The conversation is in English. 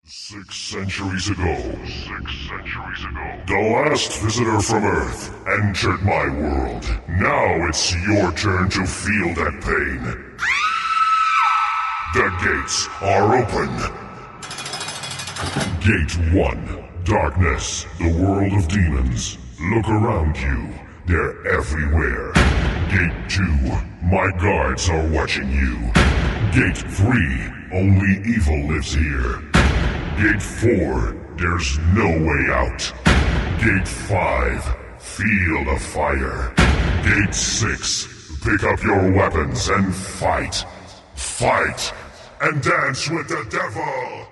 6 centuries ago, the last visitor from Earth entered my world. Now it's your turn to feel that pain. The gates are open. Gate 1, darkness, the world of demons. Look around you, they're everywhere. Gate 2, my guards are watching you. Gate 3, only evil lives here. Gate 4, there's no way out. Gate 5, feel the fire. Gate 6, pick up your weapons and fight. Fight and dance with the devil!